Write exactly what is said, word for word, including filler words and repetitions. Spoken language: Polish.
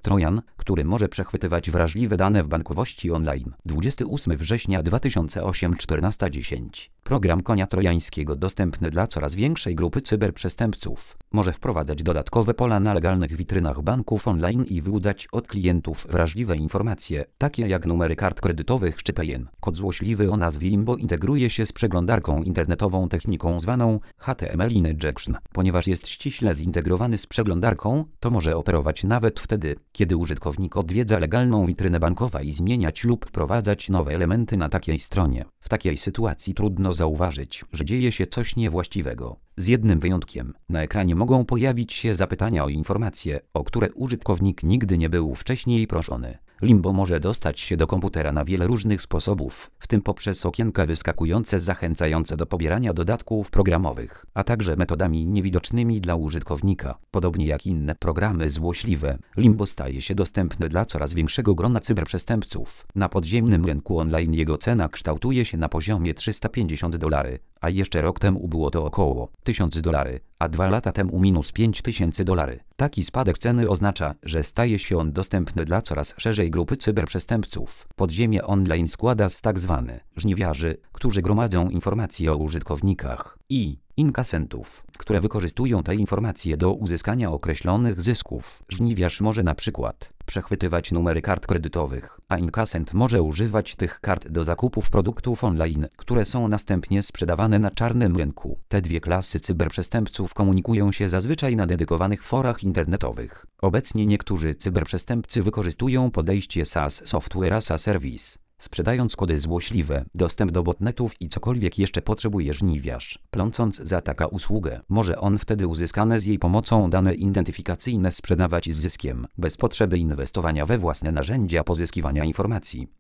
Trojan, który może przechwytywać wrażliwe dane w bankowości online. dwudziestego ósmego września dwa tysiące ósmego czternaста dziesięć. Program konia trojańskiego dostępny dla coraz większej grupy cyberprzestępców. Może wprowadzać dodatkowe pola na legalnych witrynach banków online i wyłudzać od klientów wrażliwe informacje, takie jak numery kart kredytowych czy PESEL. Kod złośliwy o nazwie Limbo integruje się z przeglądarką internetową techniką zwaną H T M L Injection. Ponieważ jest ściśle zintegrowany z przeglądarką, to może operować nawet wtedy, kiedy użytkownik odwiedza legalną witrynę bankową i zmieniać lub wprowadzać nowe elementy na takiej stronie. W takiej sytuacji trudno zauważyć, że dzieje się coś niewłaściwego. Z jednym wyjątkiem. Na ekranie mogą pojawić się zapytania o informacje, o które użytkownik nigdy nie był wcześniej proszony. Limbo może dostać się do komputera na wiele różnych sposobów, w tym poprzez okienka wyskakujące zachęcające do pobierania dodatków programowych, a także metodami niewidocznymi dla użytkownika. Podobnie jak inne programy złośliwe, Limbo staje się dostępne dla coraz większego grona cyberprzestępców. Na podziemnym rynku online jego cena kształtuje się na poziomie trzysta pięćdziesiąt dolarów, a jeszcze rok temu było to około tysiąc dolarów, a dwa lata temu minus pięć tysięcy dolarów. Taki spadek ceny oznacza, że staje się on dostępny dla coraz szerszej grupy cyberprzestępców. Podziemie online składa z tzw. żniwiarzy, którzy gromadzą informacje o użytkownikach, i inkasentów, które wykorzystują te informacje do uzyskania określonych zysków. Żniwiarz może na przykład przechwytywać numery kart kredytowych, a inkasent może używać tych kart do zakupów produktów online, które są następnie sprzedawane na czarnym rynku. Te dwie klasy cyberprzestępców komunikują się zazwyczaj na dedykowanych forach internetowych. Obecnie niektórzy cyberprzestępcy wykorzystują podejście SaaS Software as a Service, sprzedając kody złośliwe, dostęp do botnetów i cokolwiek jeszcze potrzebuje żniwiarz. Plącąc za taka usługę, może on wtedy uzyskane z jej pomocą dane identyfikacyjne sprzedawać z zyskiem, bez potrzeby inwestowania we własne narzędzia pozyskiwania informacji.